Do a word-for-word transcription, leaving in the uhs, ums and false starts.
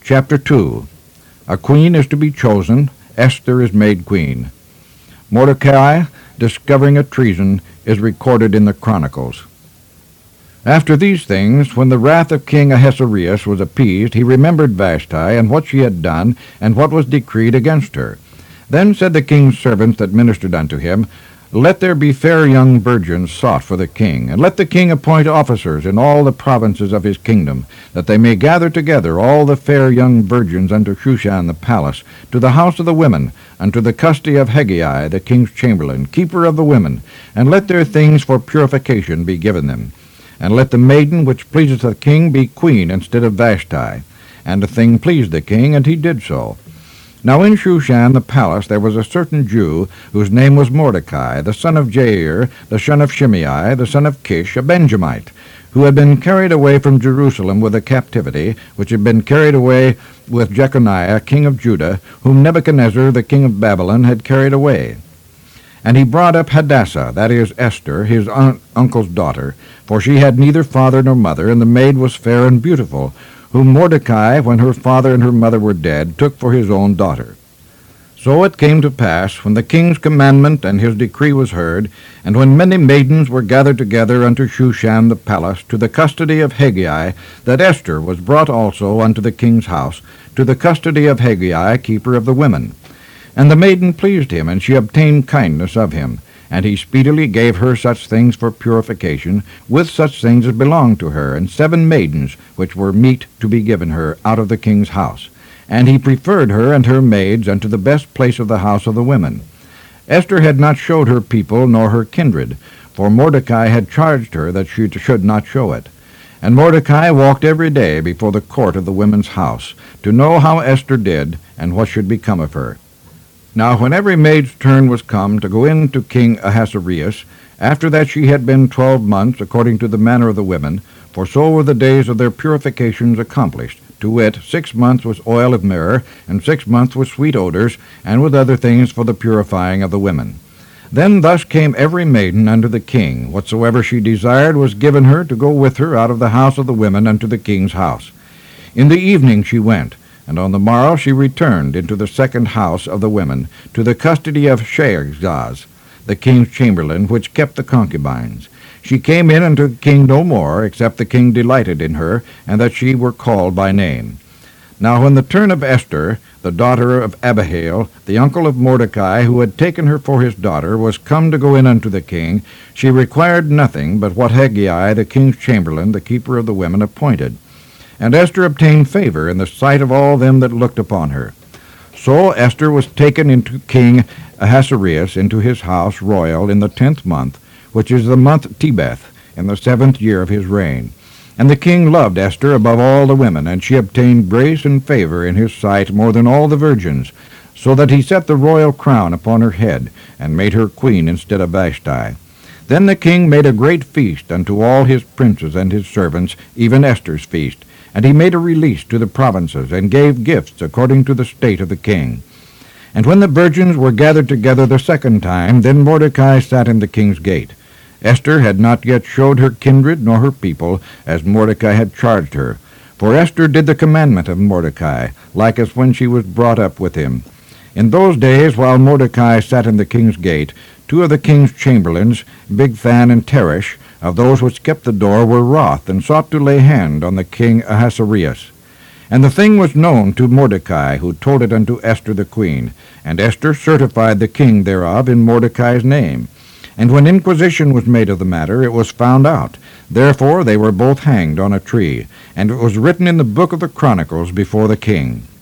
Chapter two. A queen is to be chosen. Esther is made queen. Mordecai, discovering a treason, is recorded in the Chronicles. After these things, when the wrath of King Ahasuerus was appeased, he remembered Vashti, and what she had done, and what was decreed against her. Then said the king's servants that ministered unto him, Let there be fair young virgins sought for the king, and let the king appoint officers in all the provinces of his kingdom, that they may gather together all the fair young virgins unto Shushan the palace, to the house of the women, unto the custody of Hegai the king's chamberlain, keeper of the women, and let their things for purification be given them. And let the maiden which pleaseth the king be queen instead of Vashti. And the thing pleased the king, and he did so. Now in Shushan the palace there was a certain Jew, whose name was Mordecai, the son of Jair, the son of Shimei, the son of Kish, a Benjamite, who had been carried away from Jerusalem with a captivity, which had been carried away with Jeconiah, king of Judah, whom Nebuchadnezzar, the king of Babylon, had carried away. And he brought up Hadassah, that is Esther, his un- uncle's daughter, for she had neither father nor mother, and the maid was fair and beautiful, whom Mordecai, when her father and her mother were dead, took for his own daughter. So it came to pass, when the king's commandment and his decree was heard, and when many maidens were gathered together unto Shushan the palace, to the custody of Hegai, that Esther was brought also unto the king's house, to the custody of Hegai, keeper of the women. And the maiden pleased him, and she obtained kindness of him. And he speedily gave her such things for purification, with such things as belonged to her, and seven maidens, which were meet to be given her out of the king's house. And he preferred her and her maids unto the best place of the house of the women. Esther had not showed her people nor her kindred, for Mordecai had charged her that she should not show it. And Mordecai walked every day before the court of the women's house, to know how Esther did, and what should become of her. Now when every maid's turn was come to go in to King Ahasuerus, after that she had been twelve months, according to the manner of the women, for so were the days of their purifications accomplished, to wit, six months with oil of myrrh, and six months with sweet odors, and with other things for the purifying of the women. Then thus came every maiden unto the king. Whatsoever she desired was given her to go with her out of the house of the women unto the king's house. In the evening she went, and on the morrow she returned into the second house of the women, to the custody of Sheazaz, the king's chamberlain, which kept the concubines. She came in unto the king no more, except the king delighted in her, and that she were called by name. Now when the turn of Esther, the daughter of Abihail, the uncle of Mordecai, who had taken her for his daughter, was come to go in unto the king, she required nothing but what Hegai, the king's chamberlain, the keeper of the women, appointed. And Esther obtained favor in the sight of all them that looked upon her. So Esther was taken into King Ahasuerus into his house royal in the tenth month, which is the month Tebeth, in the seventh year of his reign. And the king loved Esther above all the women, and she obtained grace and favor in his sight more than all the virgins, so that he set the royal crown upon her head, and made her queen instead of Vashti. Then the king made a great feast unto all his princes and his servants, even Esther's feast. And he made a release to the provinces, and gave gifts according to the state of the king. And when the virgins were gathered together the second time, then Mordecai sat in the king's gate. Esther had not yet showed her kindred nor her people, as Mordecai had charged her. For Esther did the commandment of Mordecai, like as when she was brought up with him. In those days, while Mordecai sat in the king's gate, two of the king's chamberlains, Bigthan and Teresh, of those which kept the door, were wroth, and sought to lay hand on the king Ahasuerus. And the thing was known to Mordecai, who told it unto Esther the queen. And Esther certified the king thereof in Mordecai's name. And when inquisition was made of the matter, it was found out. Therefore they were both hanged on a tree. And it was written in the book of the Chronicles before the king.